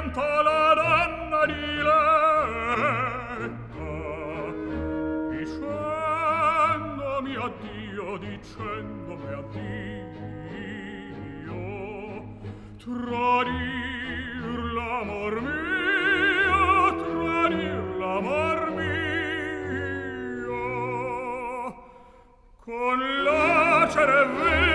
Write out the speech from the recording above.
divento la donna diletta, dicendomi addio, dicendomi addio, tradir l'amor mio, tradir l'amor mio, con lacere